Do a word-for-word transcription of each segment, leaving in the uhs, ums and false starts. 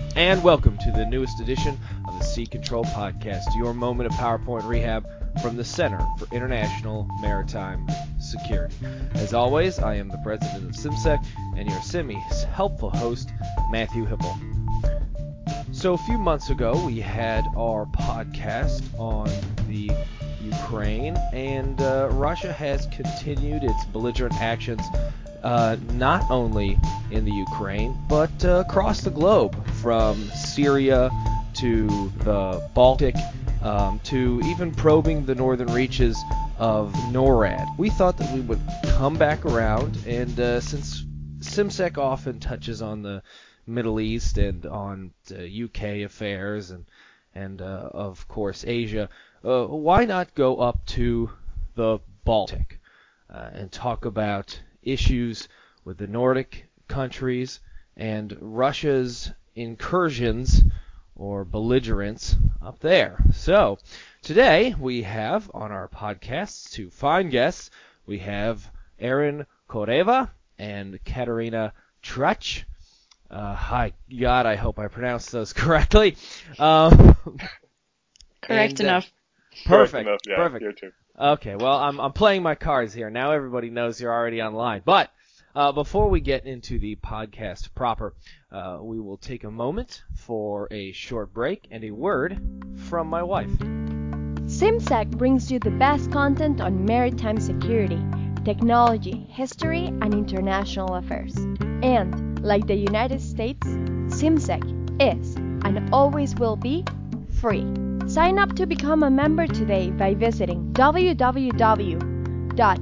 And welcome to the newest edition of the Sea Control Podcast, your moment of PowerPoint rehab from the Center for International Maritime Security. As always, I am the president of CIMSEC and your CIMI's helpful host, Matthew Hipple. So a few months ago, we had our podcast on the Ukraine, and uh, Russia has continued its belligerent actions Uh, not only in the Ukraine, but uh, across the globe, from Syria to the Baltic, um, to even probing the northern reaches of NORAD. We thought that we would come back around, and uh, since CIMSEC often touches on the Middle East and on the U K affairs and, and uh, of course, Asia, uh, why not go up to the Baltic uh, and talk about issues with the Nordic countries and Russia's incursions or belligerence up there. So today we have on our podcast two fine guests. We have Erin Koreva and Katerina Trach. Uh, hi, God, I hope I pronounced those correctly. Um, Correct and, uh, enough. Perfect. Correct enough, yeah, Perfect. here too. Okay, well, I'm I'm playing my cards here. Now everybody knows you're already online. But uh, before we get into the podcast proper, uh, we will take a moment for a short break and a word from my wife. CIMSEC brings you the best content on maritime security, technology, history, and international affairs. And, like the United States, CIMSEC is, and always will be, free. Sign up to become a member today by visiting w w w dot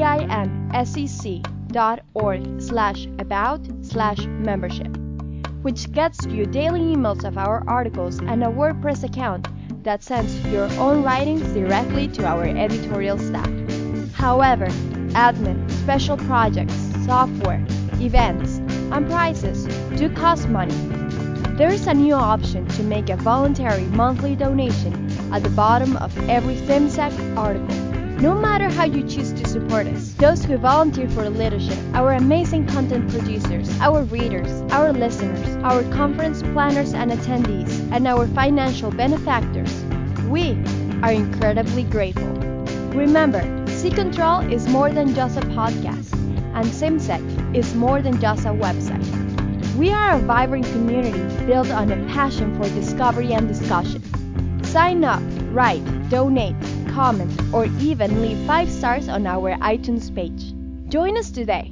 cimsec dot org slash about slash membership, which gets you daily emails of our articles and a WordPress account that sends your own writings directly to our editorial staff. However, admin, special projects, software, events, and prizes do cost money. There is a new option to make a voluntary monthly donation at the bottom of every CIMSEC article. No matter how you choose to support us, those who volunteer for leadership, our amazing content producers, our readers, our listeners, our conference planners and attendees, and our financial benefactors, we are incredibly grateful. Remember, Sea Control is more than just a podcast, and CIMSEC is more than just a website. We are a vibrant community built on a passion for discovery and discussion. Sign up, write, donate, comment, or even leave five stars on our iTunes page. Join us today.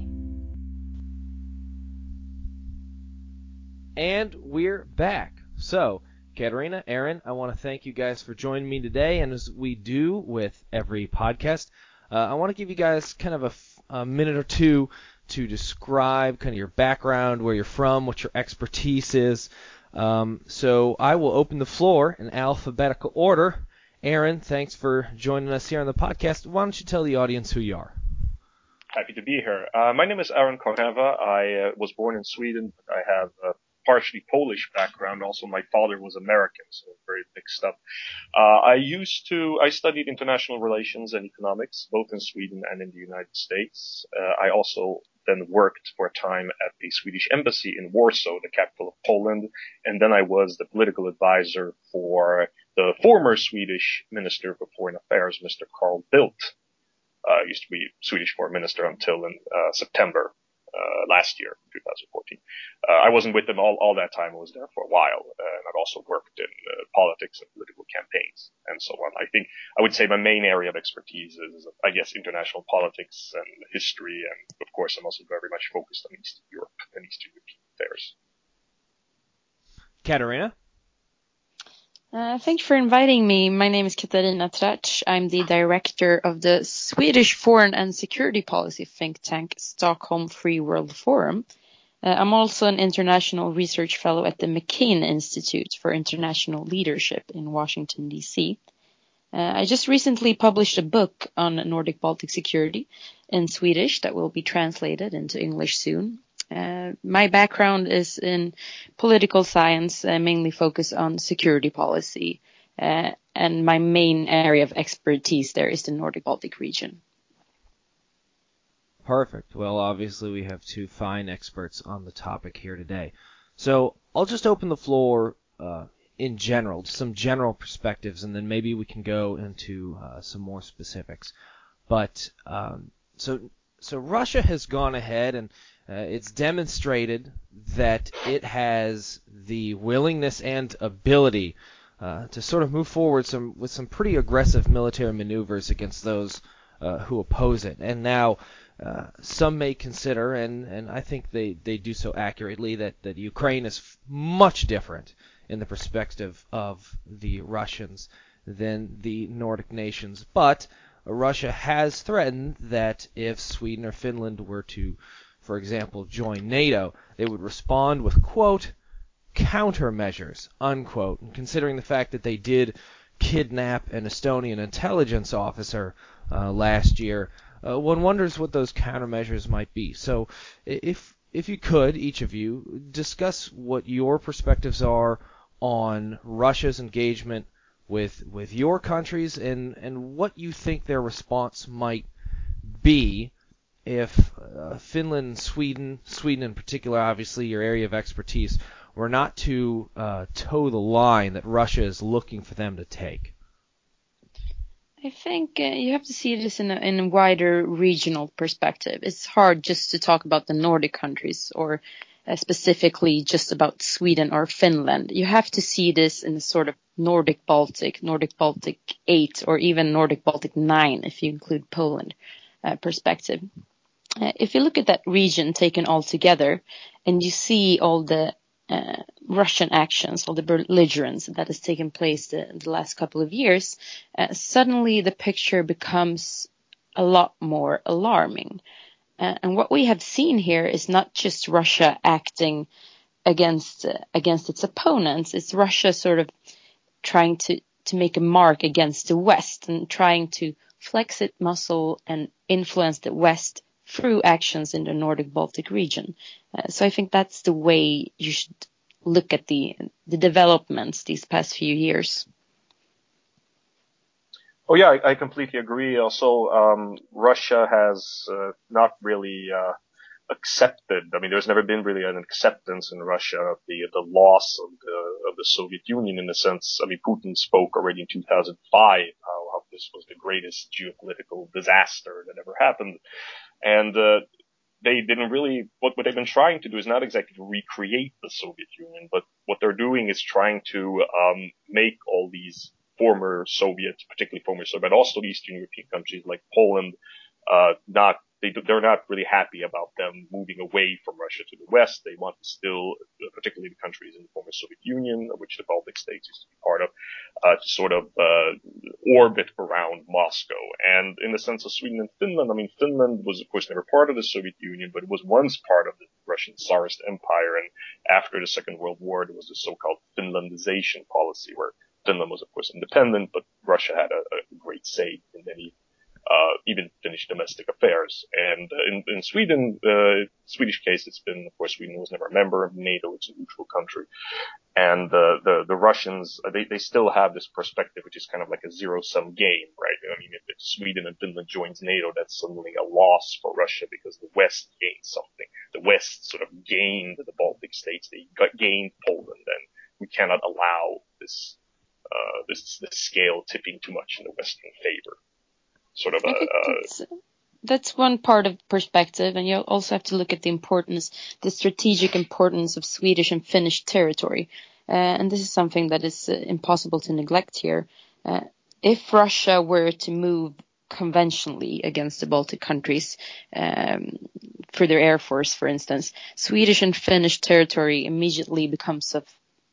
And we're back. So, Katerina, Erin, I want to thank you guys for joining me today. And as we do with every podcast, uh, I want to give you guys kind of a, f- a minute or two to describe kind of your background, where you're from, what your expertise is. Um, so I will open the floor in alphabetical order. Erin, thanks for joining us here on the podcast. Why don't you tell the audience who you are? Happy to be here. Uh, my name is Erin Koreva. I uh, was born in Sweden, but I have a partially Polish background. Also, my father was American, so very mixed up. Uh, I used to, I studied international relations and economics, both in Sweden and in the United States. Uh, I also then worked for a time at the Swedish embassy in Warsaw, the capital of Poland, and then I was the political advisor for the former Swedish Minister for Foreign Affairs, Mister Carl Bildt. Uh, used to be Swedish Foreign Minister until in uh, September uh, last year, twenty fourteen. Uh, I wasn't with them all, all that time. I was there for a while, uh, and I've also worked in uh, politics and political campaigns and so on. I think I would say my main area of expertise is, I guess, international politics and history, and of course, I'm also very much focused on Eastern Europe and Eastern European affairs. Katerina? Uh, thank you for inviting me. My name is Katarina Trach. I'm the director of the Swedish Foreign and Security Policy think tank, Stockholm Free World Forum. Uh, I'm also an international research fellow at the McCain Institute for International Leadership in Washington, D C. Uh, I just recently published a book on Nordic Baltic security in Swedish that will be translated into English soon. Uh, my background is in political science, uh, mainly focused on security policy, uh, and my main area of expertise there is the Nordic Baltic region. Perfect. Well, obviously we have two fine experts on the topic here today. So I'll just open the floor uh, in general, some general perspectives, and then maybe we can go into uh, some more specifics. But um, so so Russia has gone ahead and uh, it's demonstrated that it has the willingness and ability uh, to sort of move forward some with some pretty aggressive military maneuvers against those uh, who oppose it. And now uh, some may consider, and, and I think they, they do so accurately, that, that Ukraine is f- much different in the perspective of the Russians than the Nordic nations. But Russia has threatened that if Sweden or Finland were to, for example, join NATO, they would respond with, quote, countermeasures, unquote. And considering the fact that they did kidnap an Estonian intelligence officer uh, last year, uh, one wonders what those countermeasures might be. So if if you could, each of you, discuss what your perspectives are on Russia's engagement with with your countries and, and what you think their response might be if uh, Finland, Sweden, Sweden in particular, obviously your area of expertise, were not to uh, toe the line that Russia is looking for them to take. I think uh, you have to see this in a, in a wider regional perspective. It's hard just to talk about the Nordic countries or uh, specifically just about Sweden or Finland. You have to see this in a sort of Nordic-Baltic, Nordic-Baltic eight, or even Nordic-Baltic nine if you include Poland uh, perspective. Uh, if you look at that region taken all together and you see all the uh, Russian actions, all the belligerence that has taken place the, the last couple of years, uh, suddenly the picture becomes a lot more alarming. Uh, and what we have seen here is not just Russia acting against uh, against its opponents, it's Russia sort of trying to, to make a mark against the West and trying to flex its muscle and influence the West through actions in the Nordic-Baltic region. Uh, so I think that's the way you should look at the the developments these past few years. Oh yeah, I, I completely agree. Also, um, Russia has uh, not really uh, accepted. I mean, there's never been really an acceptance in Russia of the the loss of the of the Soviet Union in a sense. I mean, Putin spoke already in two thousand five how, how this was the greatest geopolitical disaster that ever happened, and uh, they didn't really. What what they've been trying to do is not exactly to recreate the Soviet Union, but what they're doing is trying to um, make all these former Soviet, particularly former Soviet, but also Eastern European countries like Poland, uh, not, they, they're not really happy about them moving away from Russia to the West. They want to still, particularly the countries in the former Soviet Union, which the Baltic states used to be part of, uh, to sort of, uh, orbit around Moscow. And in the sense of Sweden and Finland, I mean, Finland was of course never part of the Soviet Union, but it was once part of the Russian Tsarist Empire. And after the Second World War, there was the so-called Finlandization policy where Finland was, of course, independent, but Russia had a, a great say in many, uh, even Finnish domestic affairs. And uh, in, in Sweden, uh, Swedish case, it's been, of course, Sweden was never a member of NATO. It's a neutral country. And uh, the the Russians, uh, they they still have this perspective, which is kind of like a zero-sum game, right? I mean, if, if Sweden and Finland joins NATO, that's suddenly a loss for Russia because the West gains something. The West sort of gained the Baltic states. They got, gained Poland, and we cannot allow this Uh, this, this scale tipping too much in the Western favor. Sort of a, I think uh, that's, that's one part of perspective, and you also have to look at the importance, the strategic importance of Swedish and Finnish territory. Uh, and this is something that is uh, impossible to neglect here. Uh, if Russia were to move conventionally against the Baltic countries, um, for their air force, for instance, Swedish and Finnish territory immediately becomes of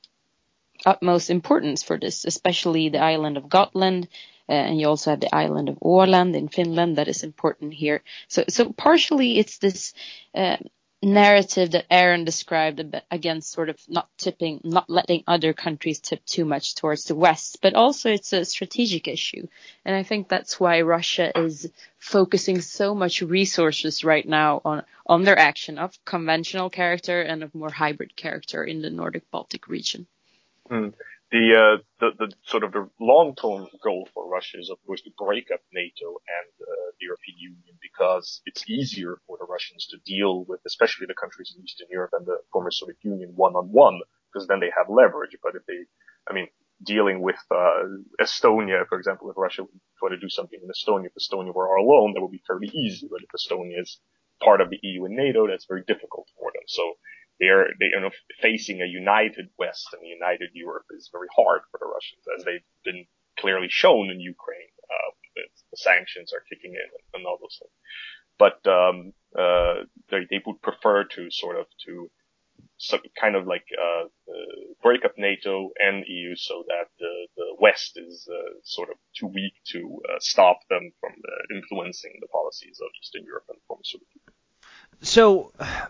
utmost importance for this, especially the island of Gotland, uh, and you also have the island of Åland in Finland that is important here. So, so partially it's this uh, narrative that Aaron described against sort of not tipping, not letting other countries tip too much towards the West, but also it's a strategic issue. And I think that's why Russia is focusing so much resources right now on, on their action of conventional character and of more hybrid character in the Nordic Baltic region. Mm. the, uh, the, the sort of the long-term goal for Russia is, of course, to break up NATO and uh, the European Union, because it's easier for the Russians to deal with, especially the countries in Eastern Europe and the former Soviet Union, one-on-one, because then they have leverage. But if they, I mean, dealing with uh, Estonia, for example, if Russia would try to do something in Estonia, if Estonia were alone, that would be fairly easy. But if Estonia is part of the E U and NATO, that's very difficult for them. So they're, they, you know, facing a united West and a united Europe is very hard for the Russians, as they've been clearly shown in Ukraine. Uh, the, the sanctions are kicking in and, and all those things. But um, uh, they, they would prefer to sort of to So kind of like uh, uh, break up NATO and E U so that the, the West is uh, sort of too weak to uh, stop them from uh, influencing the policies of Eastern Europe and former Soviet Union. So,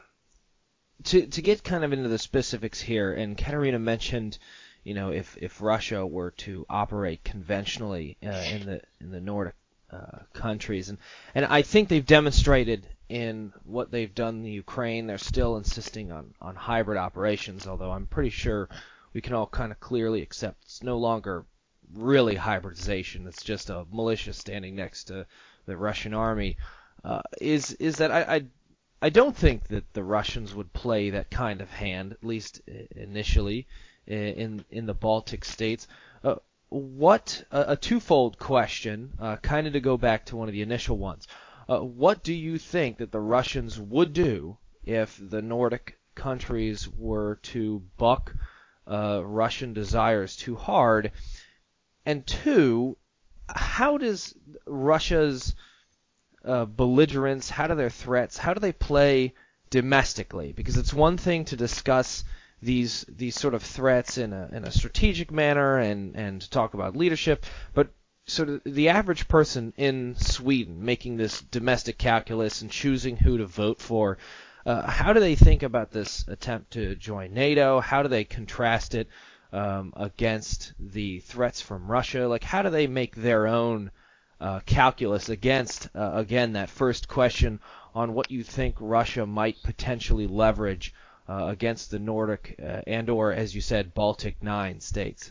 to to get kind of into the specifics here, and Katerina mentioned, you know, if, if Russia were to operate conventionally uh, in the in the Nordic uh, countries, and and I think they've demonstrated in what they've done in the Ukraine. They're still insisting on, on hybrid operations, although I'm pretty sure we can all kind of clearly accept it's no longer really hybridization. It's just a militia standing next to the Russian army. Uh, is is that I, I I don't think that the Russians would play that kind of hand, at least initially, in in the Baltic states. Uh, what a, a twofold question, uh, kind of to go back to one of the initial ones. Uh, what do you think that the Russians would do if the Nordic countries were to buck uh, Russian desires too hard? And two, how does Russia's uh, belligerence, how do their threats, how do they play domestically? Because it's one thing to discuss these these sort of threats in a in a strategic manner and and to talk about leadership, but sort of the average person in Sweden making this domestic calculus and choosing who to vote for, uh, how do they think about this attempt to join NATO? How do they contrast it um, against the threats from Russia? Like, how do they make their own uh, calculus against, uh, again, that first question on what you think Russia might potentially leverage uh, against the Nordic uh, and or, as you said, Baltic Nine states?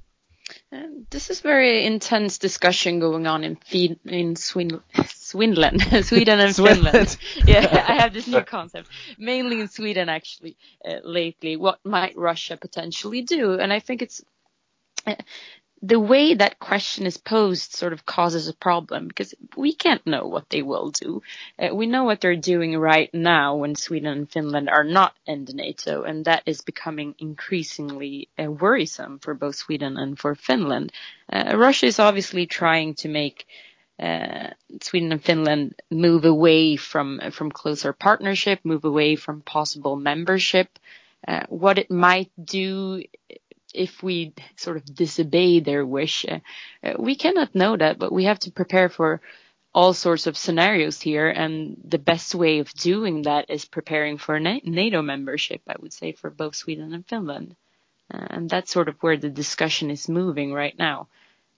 Um, this is very intense discussion going on in Fin- in Swin- Swindland, Sweden and Finland. Yeah, I have this new concept, mainly in Sweden actually uh, lately. What might Russia potentially do? And I think it's uh, the way that question is posed sort of causes a problem, because we can't know what they will do. Uh, we know what they're doing right now when Sweden and Finland are not in the NATO, and that is becoming increasingly uh, worrisome for both Sweden and for Finland. Uh, Russia is obviously trying to make uh, Sweden and Finland move away from from closer partnership, move away from possible membership. Uh, what it might do if we sort of disobey their wish, uh, uh, we cannot know that, but we have to prepare for all sorts of scenarios here. And the best way of doing that is preparing for Na- NATO membership, I would say, for both Sweden and Finland. Uh, and that's sort of where the discussion is moving right now.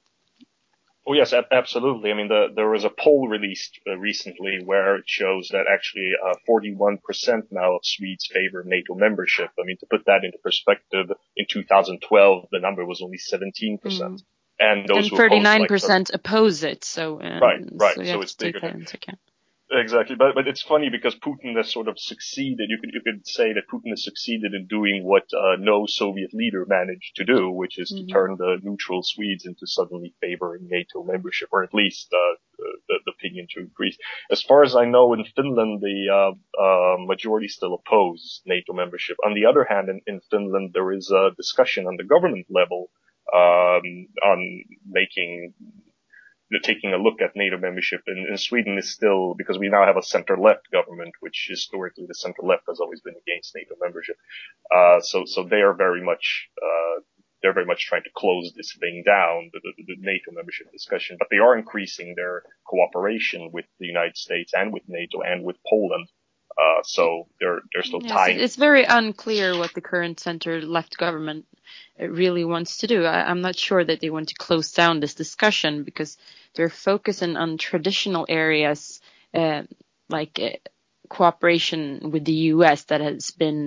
Oh, yes, ab- absolutely. I mean, the, there was a poll released uh, recently where it shows that actually uh, forty-one percent now of Swedes favor NATO membership. I mean, to put that into perspective, in two thousand twelve, the number was only seventeen percent. Mm. And those and who thirty-nine opposed, percent like, oppose it. So, um, right, right. So, So it's bigger. that into account. Exactly, but but it's funny because Putin has sort of succeeded. You could you could say that Putin has succeeded in doing what uh, no Soviet leader managed to do, which is mm-hmm. to turn the neutral Swedes into suddenly favoring NATO membership, or at least uh, the, the opinion to increase. As far as I know, in Finland, the uh, uh, majority still oppose NATO membership. On the other hand, in, in Finland, there is a discussion on the government level um, on making. taking a look at NATO membership. In, in Sweden is still, because we now have a center-left government, which historically the center-left has always been against NATO membership. Uh, so, so they are very much, uh, they're very much trying to close this thing down, the, the, the NATO membership discussion, but they are increasing their cooperation with the United States and with NATO and with Poland. Uh, so they're, they're still yes, tying. It's very unclear what the current center-left government really wants to do. I, I'm not sure that they want to close down this discussion, because they're focusing on traditional areas, uh, like uh, cooperation with the U S that has been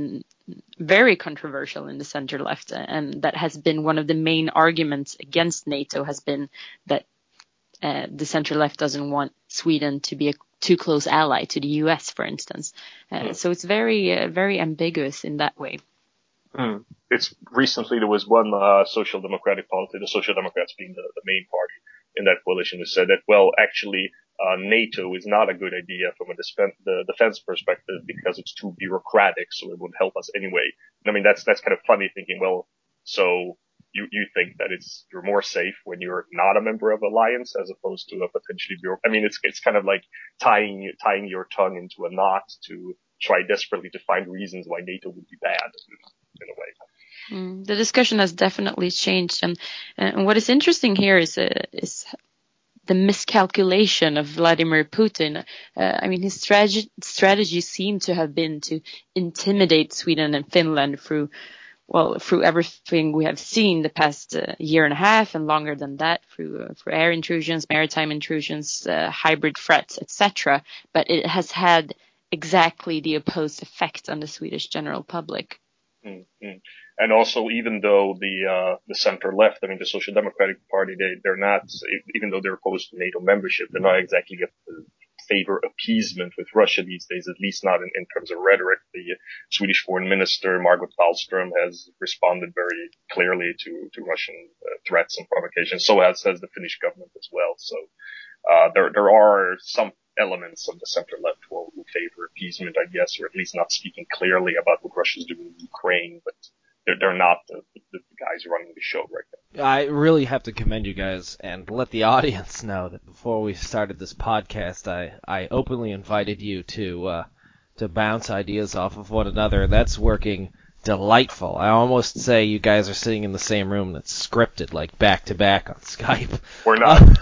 very controversial in the center left, and that has been one of the main arguments against NATO has been that uh, the center left doesn't want Sweden to be a too close ally to the U S, for instance. Uh, mm. So it's very, uh, very ambiguous in that way. Mm. It's recently there was one uh, social democratic party, the Social Democrats being the, the main party in that coalition, who said that, well, actually, uh, NATO is not a good idea from a dispen- the defense perspective because it's too bureaucratic, so it wouldn't help us anyway. I mean, that's that's kind of funny thinking, well, so you you think that it's you're more safe when you're not a member of alliance as opposed to a potentially bureaucratic. I mean, it's it's kind of like tying tying your tongue into a knot to try desperately to find reasons why NATO would be bad in, in a way. Mm, the discussion has definitely changed, and, and what is interesting here is uh, is the miscalculation of Vladimir Putin. Uh, I mean, his strategy strategy seemed to have been to intimidate Sweden and Finland through, well, through everything we have seen the past uh, year and a half and longer than that, through uh, through air intrusions, maritime intrusions, uh, hybrid threats, et cetera. But it has had exactly the opposed effect on the Swedish general public. Mm-hmm. And also, even though the uh, the center left, I mean, the Social Democratic Party, they they're not, even though they're opposed to NATO membership, they're not exactly a favor appeasement with Russia these days, at least not in, in terms of rhetoric. The Swedish Foreign Minister Margot Wallström has responded very clearly to to Russian uh, threats and provocations. So has has the Finnish government as well. So uh, there there are some elements of the center left who, who favor appeasement, I guess, or at least not speaking clearly about what Russia's doing in Ukraine, but they're, they're not the, the guys running the show right now. I really have to commend you guys and let the audience know that before we started this podcast, I, I openly invited you to uh, to bounce ideas off of one another. That's working delightful. I almost say you guys are sitting in the same room that's scripted, like back to back on Skype. We're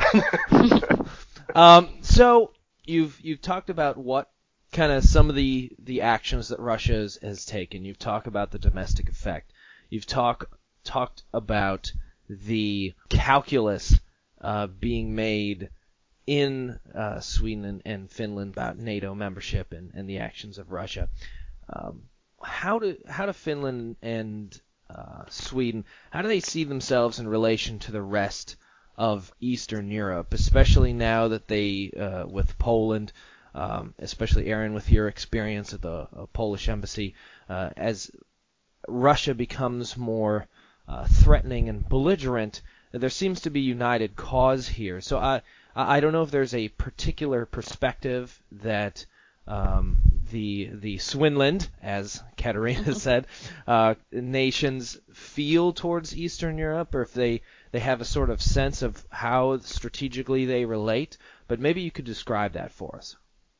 not. Uh, um, so you've you've talked about what kind of some of the, the actions that Russia has, has taken. You've talked about the domestic effect. You've talk, talked about the calculus uh, being made in uh, Sweden and, and Finland about NATO membership and, and the actions of Russia. Um, how do how do Finland and uh, Sweden, how do they see themselves in relation to the rest of Eastern Europe, especially now that they, uh, with Poland, Um, especially Aaron, with your experience at the uh, Polish embassy, uh, as Russia becomes more uh, threatening and belligerent, there seems to be united cause here. So I I don't know if there's a particular perspective that um, the the Swinland, as Katarina said, uh, nations feel towards Eastern Europe, or if they, they have a sort of sense of how strategically they relate. But maybe you could describe that for us.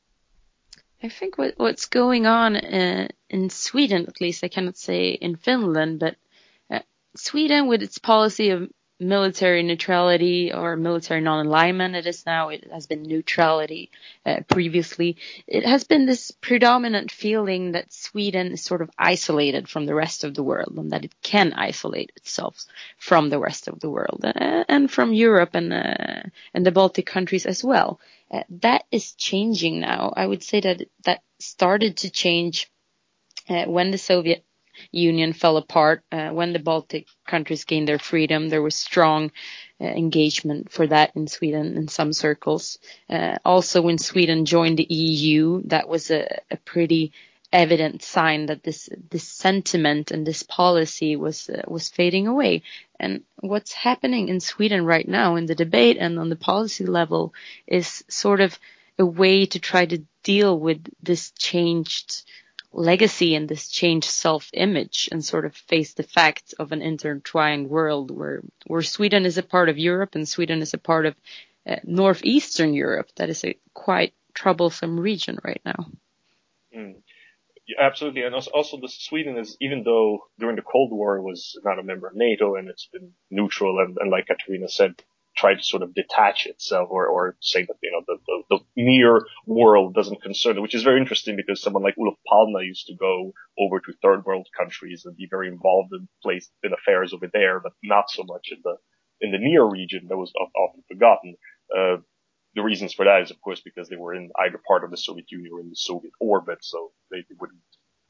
I think what, what's going on uh, in Sweden, at least I cannot say in Finland, but uh, Sweden, with its policy of military neutrality or military non-alignment, it is now, it has been neutrality uh, previously. It has been this predominant feeling that Sweden is sort of isolated from the rest of the world, and that it can isolate itself from the rest of the world uh, and from Europe and uh, and the Baltic countries as well. Uh, that is changing now. I would say that that started to change uh, when the Soviet Union fell apart, uh, when the Baltic countries gained their freedom. There was strong uh, engagement for that in Sweden in some circles. Uh, also, when Sweden joined the E U, that was a, a pretty evident sign that this this sentiment and this policy was uh, was fading away. And what's happening in Sweden right now in the debate and on the policy level is sort of a way to try to deal with this changed legacy and this changed self-image and sort of face the fact of an intertwined world where where Sweden is a part of Europe and Sweden is a part of uh, northeastern Europe. That is a quite troublesome region right now. Mm. Yeah, absolutely. And also, also the Sweden is, even though during the Cold War it was not a member of NATO and it's been neutral and, and like Katarina said, try to sort of detach itself or, or say that, you know, the, the, the near world doesn't concern it, which is very interesting because someone like Olof Palme used to go over to third world countries and be very involved in place in affairs over there, but not so much in the, in the near region that was often forgotten. Uh, the reasons for that is, of course, because they were in either part of the Soviet Union or in the Soviet orbit, so they wouldn't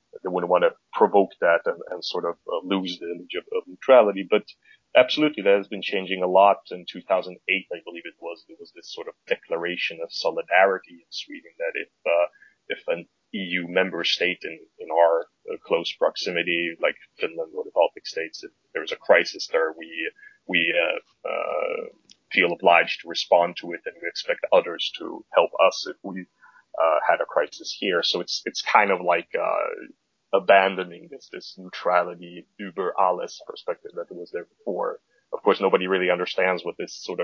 they wouldn't want to provoke that and, and sort of uh, lose the image of, of neutrality. But absolutely, that has been changing a lot. In two thousand eight, I believe it was, there was this sort of declaration of solidarity in Sweden that if, uh, if an E U member state in, in our uh, close proximity, like Finland or the Baltic states, if there's a crisis there, we, we, uh, uh, feel obliged to respond to it, and we expect others to help us if we, uh, had a crisis here. So it's, it's kind of like, uh, abandoning this, this neutrality, über alles perspective that was there before. Of course, nobody really understands what this sort of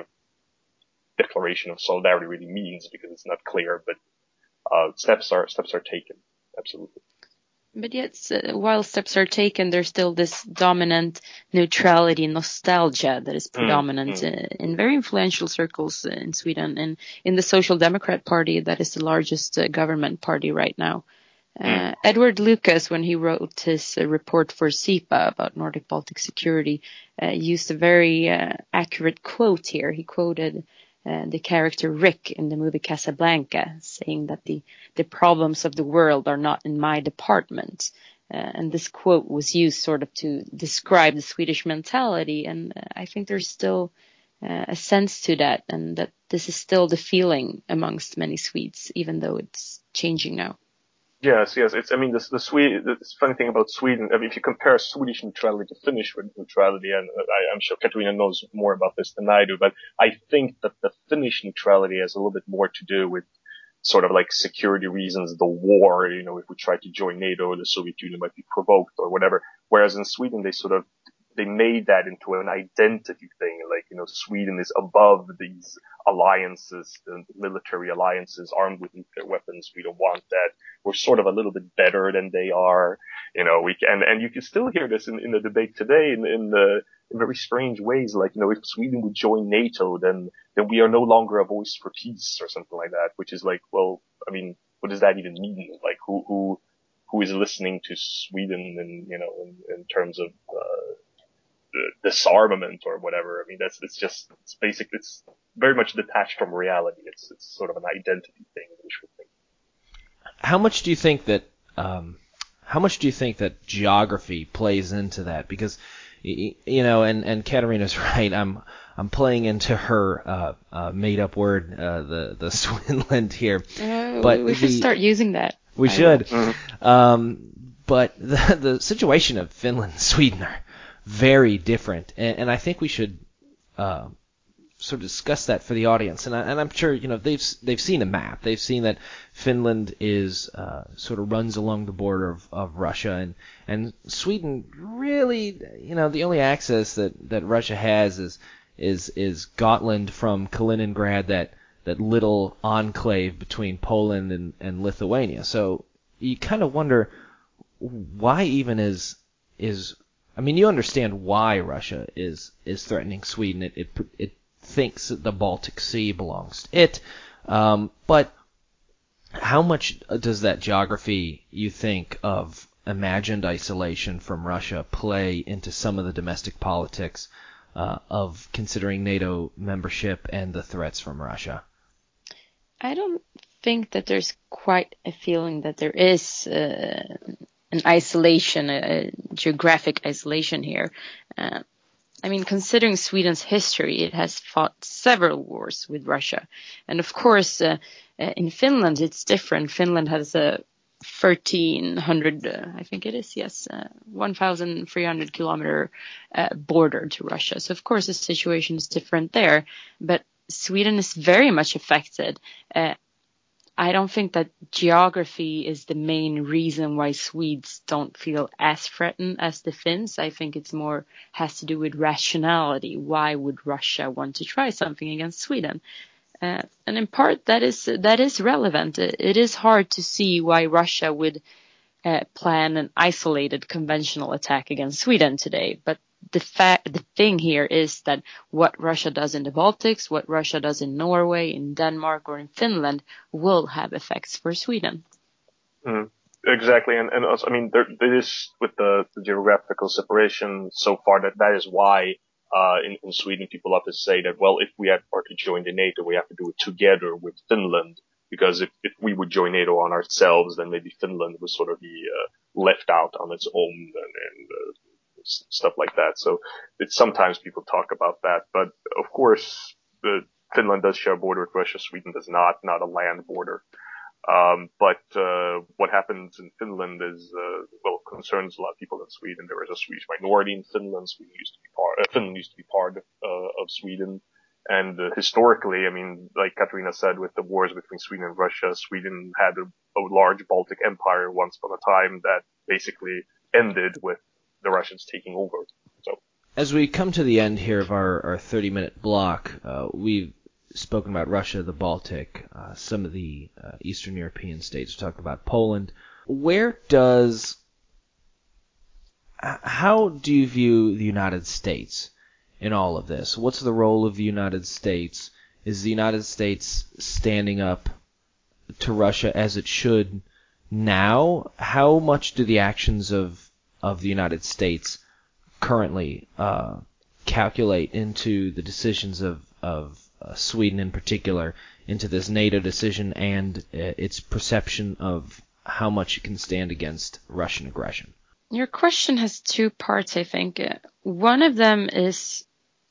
declaration of solidarity really means because it's not clear, but, uh, steps are, steps are taken. Absolutely. But yet, uh, while steps are taken, there's still this dominant neutrality nostalgia that is predominant mm, mm. Uh, in very influential circles in Sweden, and in the Social Democrat Party, that is the largest uh, government party right now. Uh, mm. Edward Lucas, when he wrote his uh, report for SIPA about Nordic Baltic security, uh, used a very uh, accurate quote here. He quoted Uh, the character Rick in the movie Casablanca, saying that the, the problems of the world are not in my department. Uh, and this quote was used sort of to describe the Swedish mentality. And uh, I think there's still uh, a sense to that, and that this is still the feeling amongst many Swedes, even though it's changing now. Yes, yes. It's, I mean, the, the Swede, the funny thing about Sweden, I mean, if you compare Swedish neutrality to Finnish neutrality, and I, I'm sure Katarina knows more about this than I do, but I think that the Finnish neutrality has a little bit more to do with sort of like security reasons, the war, you know, if we try to join NATO, the Soviet Union might be provoked or whatever. Whereas in Sweden, they sort of, they made that into an identity thing. Like, you know, Sweden is above these alliances, the military alliances armed with nuclear weapons. We don't want that. We're sort of a little bit better than they are. You know, we can, and you can still hear this in, in the debate today in, in the, in very strange ways. Like, you know, if Sweden would join NATO, then, then we are no longer a voice for peace or something like that, which is like, well, I mean, what does that even mean? Like, who, who, who is listening to Sweden in, you know, in, in terms of, uh, disarmament or whatever. I mean, that's, it's just, it's basic, it's very much detached from reality. It's, it's sort of an identity thing, visual thing. How much do you think that, um, how much do you think that geography plays into that? Because, you know, and, and Katarina's right, I'm, I'm playing into her, uh, uh, made up word, uh, the, the Swinland here. Uh, but we should the, start using that. We I should. Mm-hmm. Um, but the, the situation of Finland and Sweden are very different, and, and I think we should uh, sort of discuss that for the audience. And, I, and I'm sure you know they've they've seen a map. They've seen that Finland is uh, sort of runs along the border of, of Russia, and and Sweden really, you know, the only access that, that Russia has is is is Gotland from Kaliningrad, that that little enclave between Poland and, and Lithuania. So you kind of wonder why even is is I mean, you understand why Russia is, is threatening Sweden. It, it, it thinks that the Baltic Sea belongs to it. Um, but how much does that geography, you think, of imagined isolation from Russia play into some of the domestic politics uh, of considering NATO membership and the threats from Russia? I don't think that there's quite a feeling that there is uh, an isolation, a geographic isolation here. Uh, I mean, considering Sweden's history, it has fought several wars with Russia. And of course, uh, uh, in Finland, it's different. Finland has a thirteen hundred, uh, I think it is, yes, uh, one thousand three hundred kilometer uh, border to Russia. So of course, the situation is different there. But Sweden is very much affected. Uh, I don't think that geography is the main reason why Swedes don't feel as threatened as the Finns. I think it's more has to do with rationality. Why would Russia want to try something against Sweden? Uh, and in part, that is that is relevant. It, it is hard to see why Russia would uh, plan an isolated conventional attack against Sweden today. But the fact, the thing here is that what Russia does in the Baltics, what Russia does in Norway, in Denmark, or in Finland will have effects for Sweden. Mm, exactly, and and also, I mean, there, there is with the, the geographical separation so far that that is why uh, in, in Sweden people often say that, well, if we are to join the NATO, we have to do it together with Finland, because if, if we would join NATO on ourselves, then maybe Finland would sort of be uh, left out on its own and, and uh, stuff like that. So it's sometimes people talk about that, but of course, the Finland does share a border with Russia. Sweden does not, not a land border. Um, but, uh, what happens in Finland is, uh, well, concerns a lot of people in Sweden. There is a Swedish minority in Finland. Sweden used to be part, uh, Finland used to be part, uh, of Sweden. And, uh, historically, I mean, like Katarina said, with the wars between Sweden and Russia, Sweden had a, a large Baltic empire once upon a time that basically ended with the Russians taking over. So, as we come to the end here of our, our thirty minute block, uh, we've spoken about Russia, the Baltic, uh, some of the uh, Eastern European states. We talked about Poland. Where does, how do you view the United States in all of this? What's the role of the United States? Is the United States standing up to Russia as it should now? How much do the actions of, of the United States currently uh, calculate into the decisions of, of Uh, Sweden in particular, into this NATO decision and uh, its perception of how much it can stand against Russian aggression? Your question has two parts, I think. Uh, one of them is,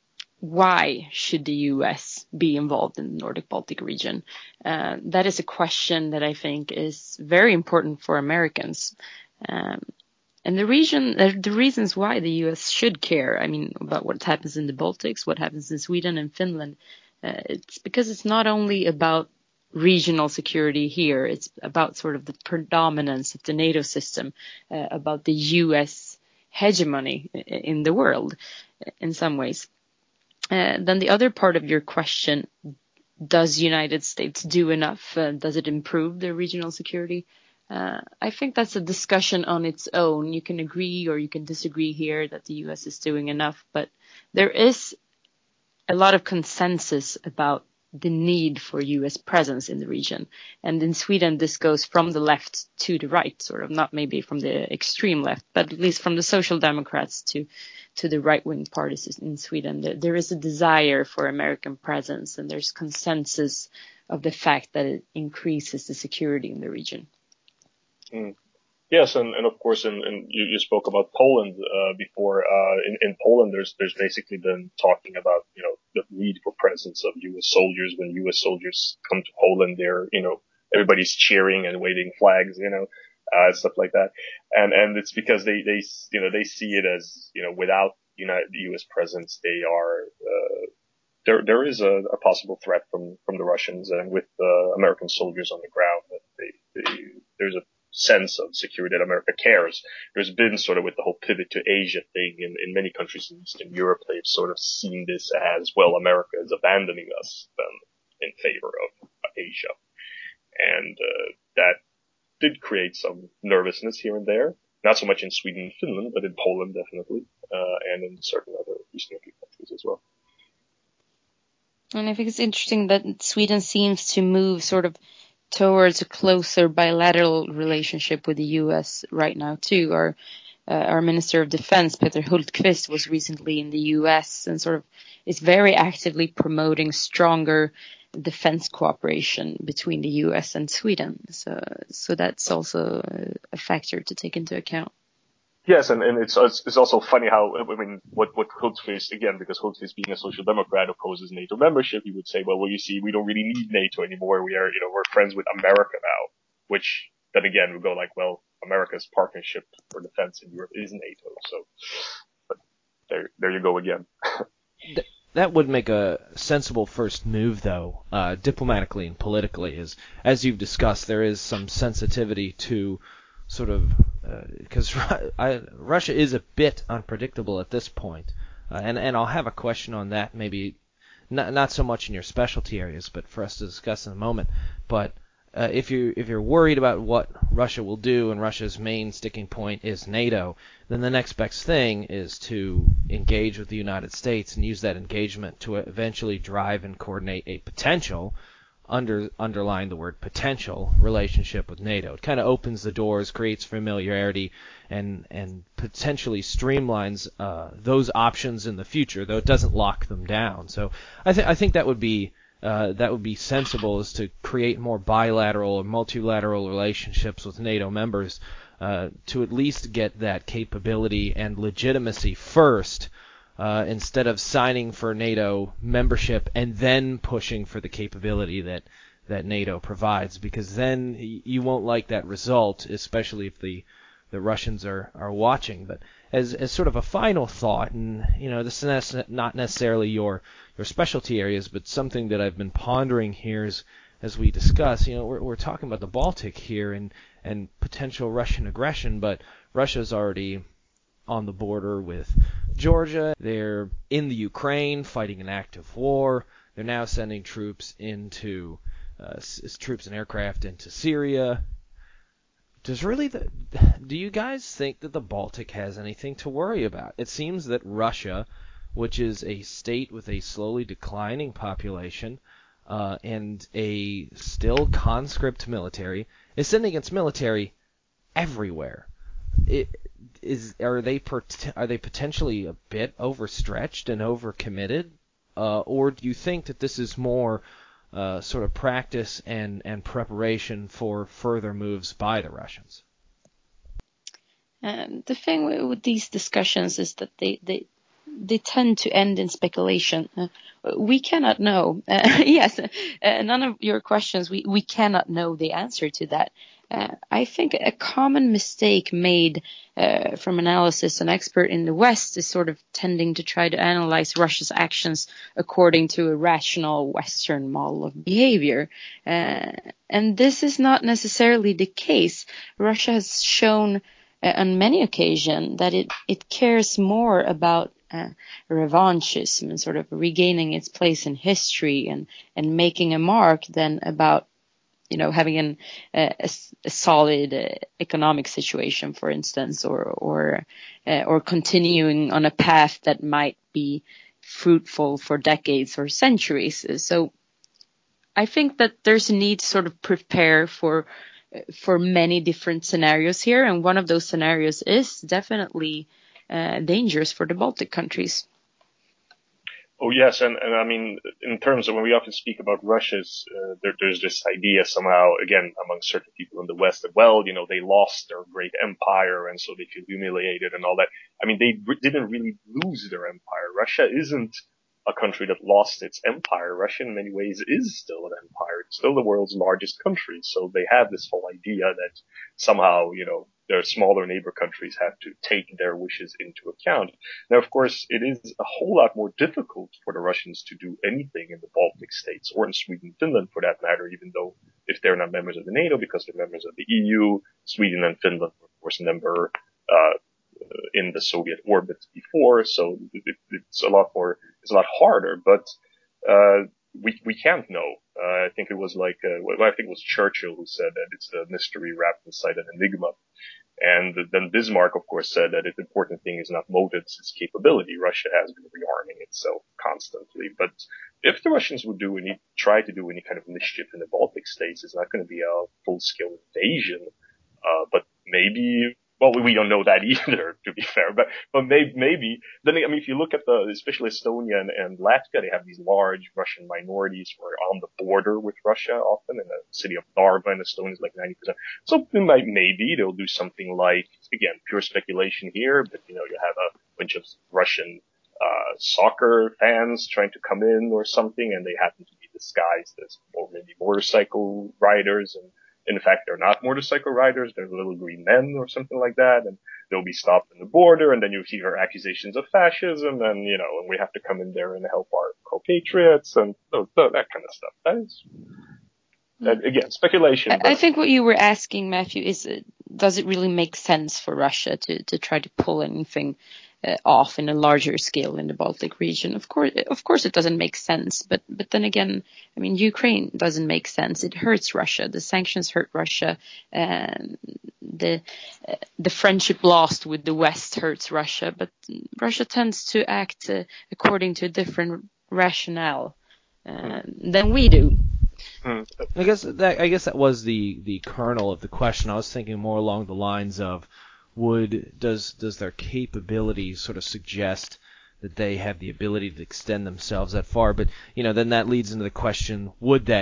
why should the U S be involved in the Nordic Baltic region? Uh, that is a question that I think is very important for Americans. Um, And the region, the reasons why the U S should care, I mean, about what happens in the Baltics, what happens in Sweden and Finland, uh, it's because it's not only about regional security here, it's about sort of the predominance of the NATO system, uh, about the U S hegemony in the world in some ways. Uh, then the other part of your question, does United States do enough? Uh, does it improve the regional security? Uh, I think that's a discussion on its own. You can agree or you can disagree here that the U S is doing enough, but there is a lot of consensus about the need for U S presence in the region. And in Sweden, this goes from the left to the right, sort of, not maybe from the extreme left, but at least from the Social Democrats to, to the right-wing parties in Sweden. There, there is a desire for American presence, and there's consensus of the fact that it increases the security in the region. Mm. Yes, and, and of course, and, and you, you spoke about Poland uh, before. Uh, in, in Poland, there's there's basically been talking about, you know, the need for presence of U S soldiers. When U S soldiers come to Poland, they're, you know, everybody's cheering and waving flags, you know, uh, stuff like that. And and it's because they they you know they see it as, you know, without United U S presence, they are uh, there there is a, a possible threat from from the Russians, and with uh, American soldiers on the ground, that they, they there's a sense of security that America cares. There's been sort of, with the whole pivot to Asia thing in, in many countries in Eastern Europe, they've sort of seen this as, well, America is abandoning us then in favor of Asia. And uh, that did create some nervousness here and there. Not so much in Sweden and Finland, but in Poland definitely, uh, and in certain other Eastern European countries as well. And I think it's interesting that Sweden seems to move sort of towards a closer bilateral relationship with the U S right now too. Our uh, our Minister of Defense, Peter Hultqvist, was recently in the U S and sort of is very actively promoting stronger defense cooperation between the U S and Sweden. So so that's also a factor to take into account. Yes, and, and it's it's also funny how, I mean, what what Hultqvist, again, because Hultqvist, being a social democrat, opposes NATO membership, he would say, well, well, you see, we don't really need NATO anymore. We are, you know, we're friends with America now, which then again would go like, well, America's partnership for defense in Europe is NATO. So, but there there you go again. That would make a sensible first move, though, uh, diplomatically and politically. Is, as you've discussed, there is some sensitivity to sort of, because uh, Russia is a bit unpredictable at this point, uh, and and I'll have a question on that, maybe not not so much in your specialty areas, but for us to discuss in a moment. But uh, if you if you're worried about what Russia will do, and Russia's main sticking point is NATO, then the next best thing is to engage with the United States and use that engagement to eventually drive and coordinate a potential, under underlying the word potential, relationship with NATO. It kind of opens the doors, creates familiarity, and and potentially streamlines uh, those options in the future, though it doesn't lock them down. So I think I think that would be uh, that would be sensible, is to create more bilateral or multilateral relationships with NATO members, uh, to at least get that capability and legitimacy first, uh, instead of signing for NATO membership and then pushing for the capability that that NATO provides, because then you won't like that result, especially if the the Russians are, are watching. But as as sort of a final thought, and you know, this is not necessarily your your specialty areas, but something that I've been pondering here is, as we discuss, you know, we're we're talking about the Baltic here and and potential Russian aggression, but Russia's already on the border with Georgia. They're in the Ukraine fighting an active war. They're now sending troops into uh, s- troops and aircraft into Syria. Does really the, do you guys think that the Baltic has anything to worry about? It seems that Russia, which is a state with a slowly declining population uh, and a still conscript military, is sending its military everywhere. It, is are they are they potentially a bit overstretched and overcommitted, uh, or do you think that this is more Uh, sort of practice and, and preparation for further moves by the Russians? Um, the thing with, with these discussions is that they, they they tend to end in speculation. Uh, we cannot know. Uh, yes, uh, none of your questions, we, we cannot know the answer to that. Uh, I think a common mistake made uh, from analysis and expert in the West is sort of tending to try to analyze Russia's actions according to a rational Western model of behavior. Uh, and this is not necessarily the case. Russia has shown uh, on many occasions that it, it cares more about uh, revanchism and sort of regaining its place in history and, and making a mark than about you know, having an, uh, a, a solid uh, economic situation, for instance, or or uh, or continuing on a path that might be fruitful for decades or centuries. So I think that there's a need to sort of prepare for for many different scenarios here, and one of those scenarios is definitely uh, dangerous for the Baltic countries. Oh yes, and, and I mean, in terms of when we often speak about Russia's, uh, there, there's this idea somehow, again, among certain people in the West that, well, you know, they lost their great empire and so they feel humiliated and all that. I mean, they re- didn't really lose their empire. Russia isn't a country that lost its empire. Russia in many ways is still an empire. It's still the world's largest country. So they have this whole idea that somehow, you know, their smaller neighbor countries have to take their wishes into account. Now, of course, it is a whole lot more difficult for the Russians to do anything in the Baltic states or in Sweden and Finland for that matter, even though if they're not members of the NATO because they're members of the E U, Sweden and Finland were, of course, member, uh, in the Soviet orbit before. So it, it's a lot more, it's a lot harder, but, uh, we, we can't know. Uh, I think it was like, uh, well, I think it was Churchill who said that it's a mystery wrapped inside an enigma. And then Bismarck, of course, said that the important thing is not motives, it's capability. Russia has been rearming itself constantly. But if the Russians would do any, try to do any kind of mischief in the Baltic states, it's not going to be a full-scale invasion. Uh, but maybe, well, we don't know that either, to be fair. But, but maybe, maybe, then, I mean, if you look at the, especially Estonia and, and Latvia, they have these large Russian minorities who are on the border with Russia often, and the city of Narva in Estonia is like ninety percent. So they might, maybe they'll do something like, again, pure speculation here, but, you know, you have a bunch of Russian, uh, soccer fans trying to come in or something, and they happen to be disguised as, or maybe motorcycle riders, and in fact, they're not motorcycle riders. They're little green men or something like that. And they'll be stopped in the border. And then you hear accusations of fascism. And, you know, and we have to come in there and help our co-patriots and that kind of stuff. That is, that, again, speculation. I, but I think what you were asking, Matthew, is uh, does it really make sense for Russia to, to try to pull anything uh, off in a larger scale in the Baltic region? Of course, of course, it doesn't make sense. But but then again, I mean, Ukraine doesn't make sense. It hurts Russia. The sanctions hurt Russia. And the uh, the friendship lost with the West hurts Russia. But Russia tends to act uh, according to a different rationale uh, than we do. I guess that I guess that was the, the kernel of the question. I was thinking more along the lines of, would does does their capability sort of suggest that they have the ability to extend themselves that far? But you know, then that leads into the question: would they?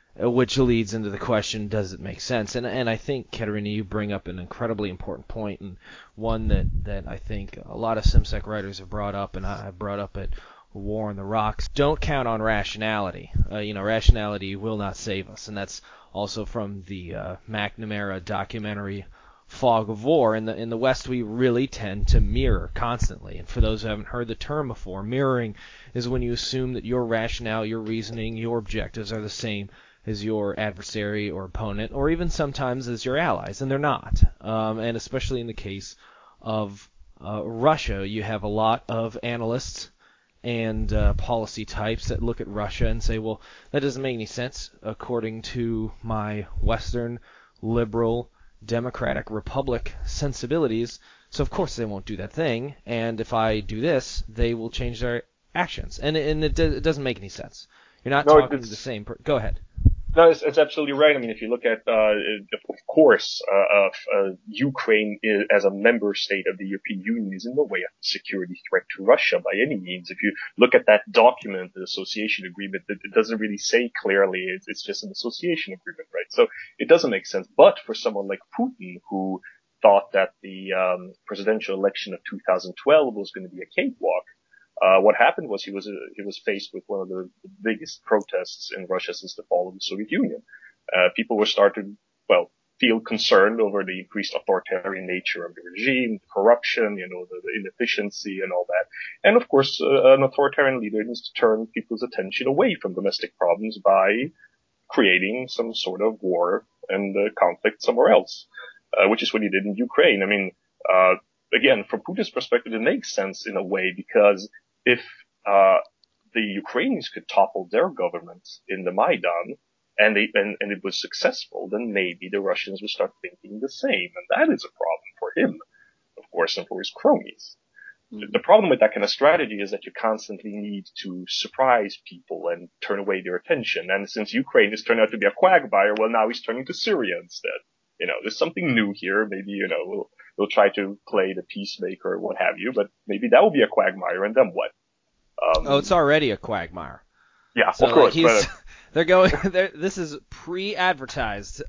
which leads into the question, does it make sense? And and I think, Katerina, you bring up an incredibly important point, and one that, that I think a lot of SimSec writers have brought up, and I brought up at War on the Rocks. Don't count on rationality. Uh, you know, rationality will not save us, and that's also from the uh, McNamara documentary Fog of War. In the in the West, we really tend to mirror constantly. And for those who haven't heard the term before, mirroring is when you assume that your rationale, your reasoning, your objectives are the same as your adversary or opponent, or even sometimes as your allies, and they're not. Um, and especially in the case of uh, Russia, you have a lot of analysts and uh, policy types that look at Russia and say, well, that doesn't make any sense according to my Western liberal democratic republic sensibilities, so of course they won't do that thing, and if I do this, they will change their actions. And, and it, do, it doesn't make any sense. You're not no, talking to the same per- Go ahead. No, it's, it's absolutely right. I mean, if you look at, uh, of course, uh, uh, Ukraine is, as a member state of the European Union is in no way a security threat to Russia by any means. If you look at that document, the association agreement, it, it doesn't really say clearly. It's, it's just an association agreement, right? So it doesn't make sense. But for someone like Putin, who thought that the um, presidential election of two thousand twelve was going to be a cakewalk, Uh, what happened was he was uh, he was faced with one of the, the biggest protests in Russia since the fall of the Soviet Union. Uh, people were starting, well, feel concerned over the increased authoritarian nature of the regime, the corruption, you know, the, the inefficiency and all that. And of course, uh, an authoritarian leader needs to turn people's attention away from domestic problems by creating some sort of war and uh, conflict somewhere else, uh, which is what he did in Ukraine. I mean, uh, again, from Putin's perspective, it makes sense in a way because if uh the Ukrainians could topple their government in the Maidan and they and, and it was successful, then maybe the Russians would start thinking the same, and that is a problem for him, of course, and for his cronies. Mm-hmm. The problem with that kind of strategy is that you constantly need to surprise people and turn away their attention. And since Ukraine has turned out to be a quagmire, well, now he's turning to Syria instead. You know, there's something new here. Maybe, you know, we'll, we'll try to play the peacemaker or what have you, but maybe that will be a quagmire, and then what? Um, oh, it's already a quagmire. Yeah, so, of course. Like but, they're going, they're, this is pre-advertised.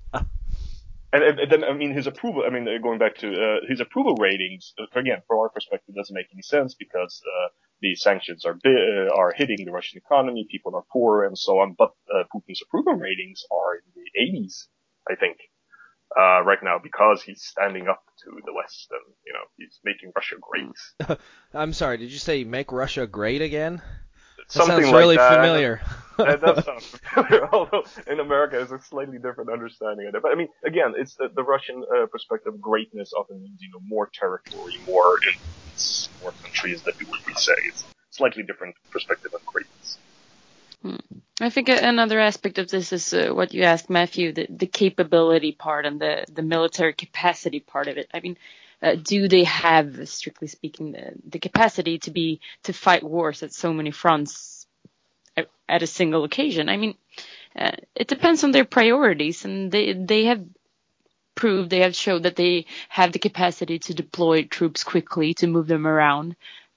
and, and then, I mean, his approval, I mean, going back to uh, his approval ratings, again, from our perspective, doesn't make any sense because uh, the sanctions are bi- are hitting the Russian economy, people are poor, and so on. But uh, Putin's approval ratings are in the eighties, I think. Uh, right now, because he's standing up to the West and, you know, he's making Russia great. I'm sorry, did you say make Russia great again? That Something sounds really like that. familiar. That does sound familiar, although in America there's a slightly different understanding of it. But I mean, again, it's the, the Russian uh, perspective. Greatness often means, you know, more territory, more influence, more countries that we would say. It's a slightly different perspective on greatness. Hmm. I think another aspect of this is uh, what you asked, Matthew, the, the capability part and the, the military capacity part of it. I mean, uh, do they have, strictly speaking, the, the capacity to be to fight wars at so many fronts at, at a single occasion? I mean, uh, it depends on their priorities, and they they have proved, they have showed that they have the capacity to deploy troops quickly, to move them around.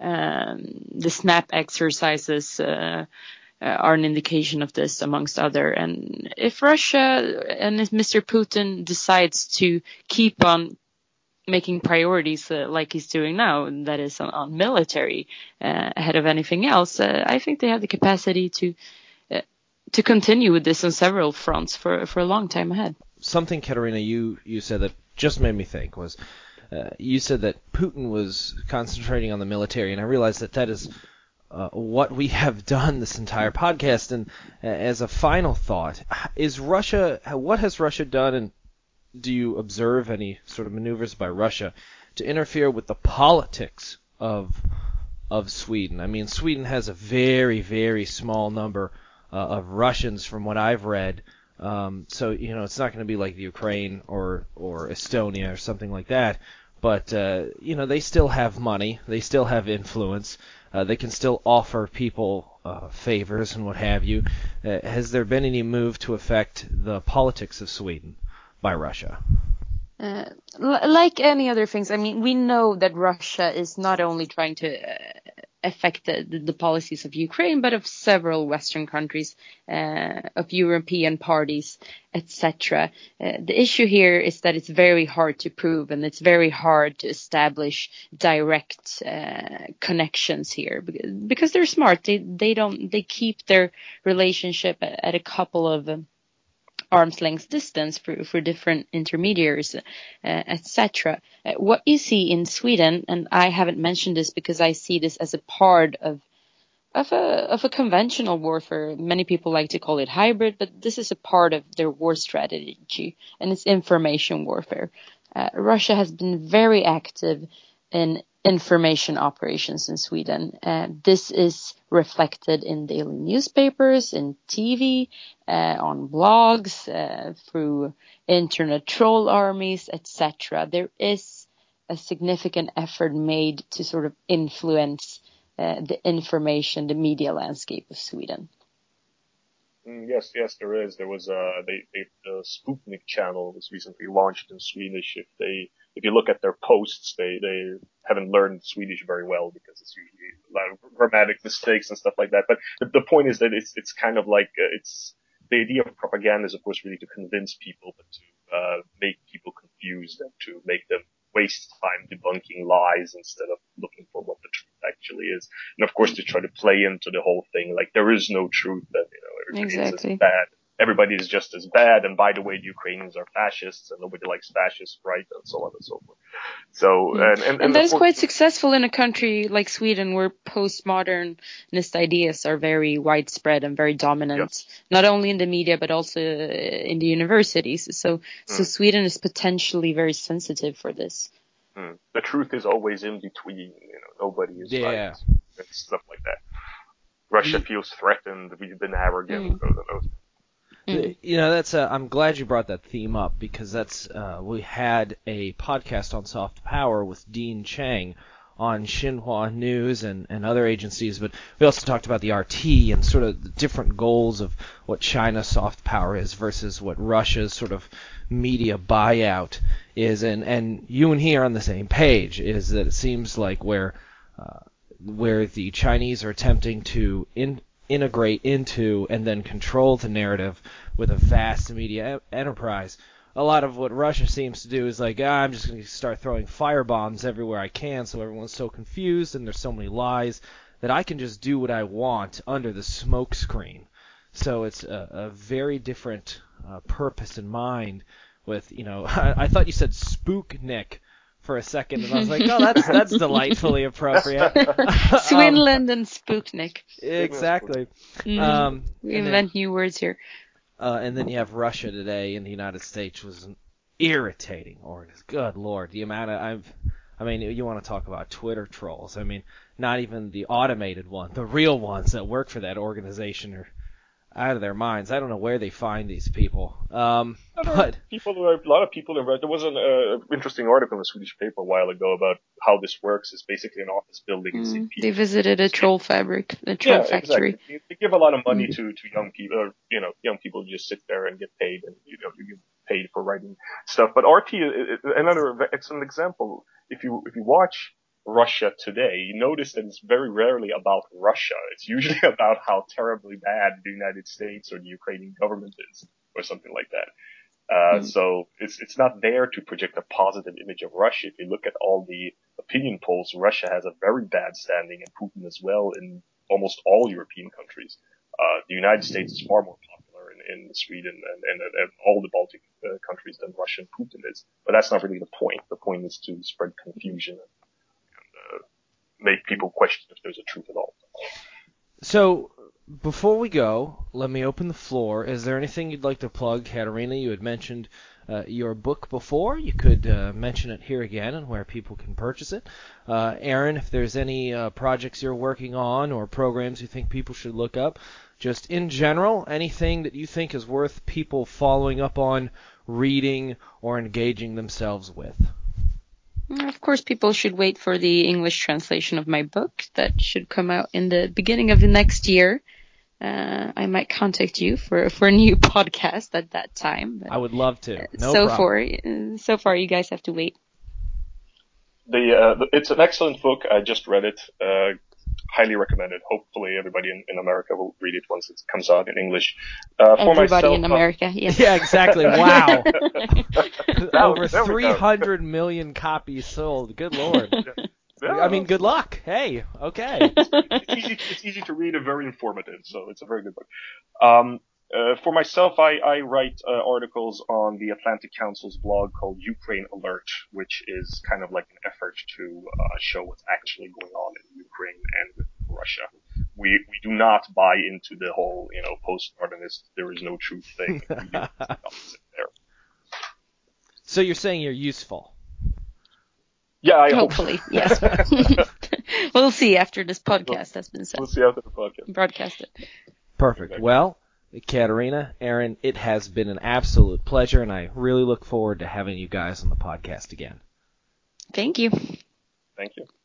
Um, the SNAP exercises uh, uh, are an indication of this, amongst other. And if Russia and if Mister Putin decides to keep on making priorities uh, like he's doing now, that is on, on military uh, ahead of anything else, uh, I think they have the capacity to uh, to continue with this on several fronts for for a long time ahead. Something, Katerina, you, you said that just made me think was, uh, you said that Putin was concentrating on the military, and I realized that that is uh, what we have done this entire podcast. And uh, as a final thought, is Russia, what has Russia done, and do you observe any sort of maneuvers by Russia to interfere with the politics of of Sweden? I mean, Sweden has a very, very small number uh, of Russians from what I've read. Um, so, you know, it's not going to be like the Ukraine or, or Estonia or something like that. But, uh, you know, they still have money. They still have influence. Uh, they can still offer people uh, favors and what have you. Uh, has there been any move to affect the politics of Sweden by Russia? Uh, l- like any other things, I mean, we know that Russia is not only trying to uh, affected the, the policies of Ukraine, but of several Western countries, uh, of European parties, et cetera. Uh, the issue here is that it's very hard to prove, and it's very hard to establish direct uh, connections here because, because they're smart. They they don't they keep their relationship at, at a couple of um, arm's length distance for, for different intermediaries, uh, et cetera. Uh, what you see in Sweden, and I haven't mentioned this because I see this as a part of of a of a conventional warfare. Many people like to call it hybrid, but this is a part of their war strategy, and it's information warfare. Uh, Russia has been very active in information operations in Sweden. Uh, this is reflected in daily newspapers, in T V, uh, on blogs, uh, through internet troll armies, et cetera. There is a significant effort made to sort of influence uh, the information, the media landscape of Sweden. Mm, yes, yes, there is. There was a they, they the Sputnik channel was recently launched in Swedish. If they if you look at their posts, they they haven't learned Swedish very well because it's usually a lot of grammatic mistakes and stuff like that. But the, the point is that it's it's kind of like uh, it's the idea of propaganda is of course really to convince people, but to uh, make people confused and to make them waste time debunking lies instead of looking for what the truth actually is. And of course to try to play into the whole thing like there is no truth, that you know everybody Exactly. is bad. Everybody is just as bad, and by the way, the Ukrainians are fascists, and nobody likes fascists, right, and so on and so forth. So, Mm. and, and, and, and that is course, quite successful in a country like Sweden, where postmodernist ideas are very widespread and very dominant, yes. not only in the media but also in the universities. So, mm. so Sweden is potentially very sensitive for this. Mm. The truth is always in between. You know, nobody is yeah. right, and stuff like that. Russia the, feels threatened. We've been arrogant. Mm. The, you know, that's a, I'm glad you brought that theme up because that's uh, we had a podcast on soft power with Dean Chang on Xinhua News and, and other agencies, but we also talked about the R T and sort of the different goals of what China's soft power is versus what Russia's sort of media buyout is, and, and you and he are on the same page, is that it seems like where uh, where the Chinese are attempting to in integrate into and then control the narrative with a vast media e- enterprise. A lot of what Russia seems to do is like, ah, I'm just going to start throwing firebombs everywhere I can so everyone's so confused and there's so many lies that I can just do what I want under the smoke screen. So it's a, a very different uh, purpose in mind with, you know, I, I thought you said Spooknik for a second, and I was like, oh, that's that's delightfully appropriate. Swinland um, and Sputnik. Exactly. Mm-hmm. Um, we invent then, new words here. Uh, and then you have Russia today in the United States was an irritating organism. Good Lord, the amount of I've, I mean, you want to talk about Twitter trolls. I mean, not even the automated one, the real ones that work for that organization are out of their minds. I don't know where they find these people. Um, but people, a lot of people. There was an uh, interesting article in a Swedish paper a while ago about how this works. It's basically an office building. Mm, they visited a troll fabric, a troll yeah, factory. Exactly. They give a lot of money mm. to, to young people, or, you know, young people just sit there and get paid, and you know, you get paid for writing stuff. But R T, another excellent example. If you if you watch Russia Today, you notice that it's very rarely about Russia. It's usually about how terribly bad the United States or the Ukrainian government is, or something like that. Uh, mm. So it's it's not there to project a positive image of Russia. If you look at all the opinion polls, Russia has a very bad standing, and Putin as well, in almost all European countries. Uh, the United States is far more popular in, in Sweden and, and, and all the Baltic uh, countries than Russia and Putin is. But that's not really the point. The point is to spread confusion and Uh, make people question if there's a truth at all. So, before we go, let me open the floor. Is there anything you'd like to plug? Katarina, you had mentioned uh, your book before. You could uh, mention it here again and where people can purchase it. Uh, Aaron, if there's any uh, projects you're working on or programs you think people should look up, just in general, anything that you think is worth people following up on, reading, or engaging themselves with. Of course, people should wait for the English translation of my book that should come out in the beginning of the next year. Uh, I might contact you for for a new podcast at that time. But, I would love to. No so problem. far, uh, so far, you guys have to wait. The, uh, the it's an excellent book. I just read it. Uh, highly recommended. Hopefully everybody in, in America will read it once it comes out in English. Uh, for Everybody myself, in America, yes. Yeah, exactly. Wow. Now, Over there we go. three hundred million copies sold. Good Lord. Yeah, I mean, good luck. Hey, okay. it's easy. It's easy to read and very informative, so it's a very good book. Um, uh, for myself, I, I write uh, articles on the Atlantic Council's blog called Ukraine Alert, which is kind of like an effort to uh, show what's actually going on in Ukraine and with Russia. We we do not buy into the whole, you know, postmodernist, there is no truth thing. We do the opposite there. So you're saying you're useful? Yeah, I Hopefully, hope. yes. We'll see after this podcast has been said. We'll see after the podcast. Broadcasted. Perfect. Well, Katerina, Aaron, it has been an absolute pleasure, and I really look forward to having you guys on the podcast again. Thank you. Thank you.